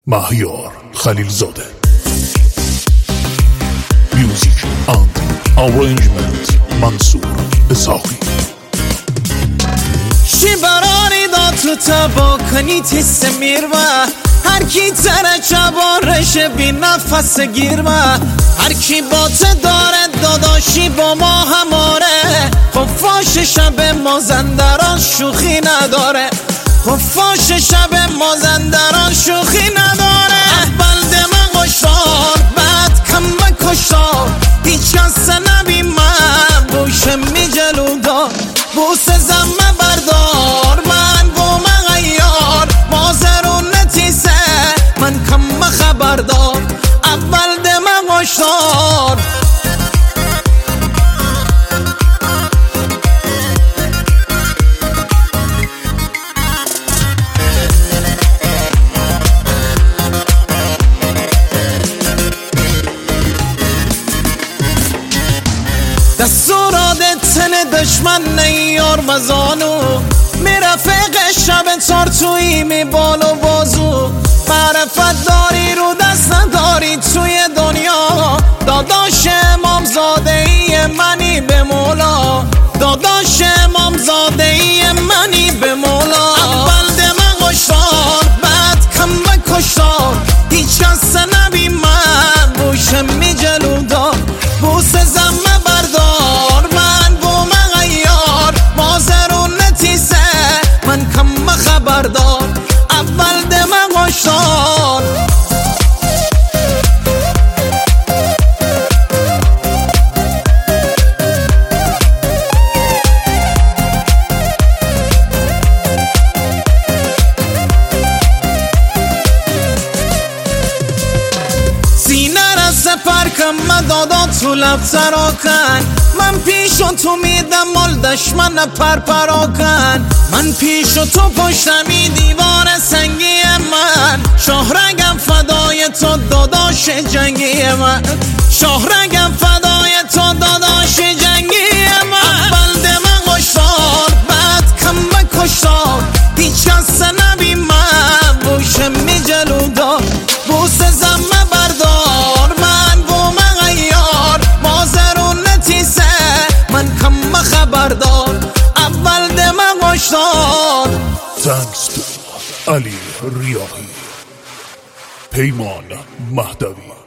مهیار خلیلزاده. میوزیک اند آرنجمنت منصور اسحاقی. شی براری دا تو تبا کنی تیس میر و هر کی تره چبارش بی نفس گیر و هر کی بات داره داداشی با ما هماره. خفاش شب مازندران شوخی نداره. خفاش شب مازندران شوخی نداره. اول دم قشار بعد کم بکشار هیچ کس نبی من بوشم می جلودا بوس زمه بردار من بوم غیار مازرون نتیسه من کم خبردار. اول دم قشار دستورات تن دشمن نیار مزانو میرفق شب تارتویی می بال و بازو. معرفت داری رو دست نداری توی دنیا. داداش امامزاده ای منی به مولا. داداش امامزاده ای منی به مولا. اول دم قشار بعد کم بکشار هیچ کس نبی من بوشم می جلودا بوس زمه بردار من بوم غیار مازرون نتیسه من کم خبردار. اول دم قشار سپر کم دادا تو لب سرا کن. من پیشو تو میدم مال دشمن پرپرا کن. من پیشو تو پشتمی دیوار سنگی من. شاهرگم فدای تو داداش جنگی من. شاهرگم فدای تو داداش جنگی من. اول دم قشار بعد کم بکشار هیچ کس نبی من بوشم می جلودا بوس زمه بردار من بوم غیار مازرون نتیسه من کم خبردار. اول دم قشار. Thanks to علی ریاحی، پیمان مهدوی.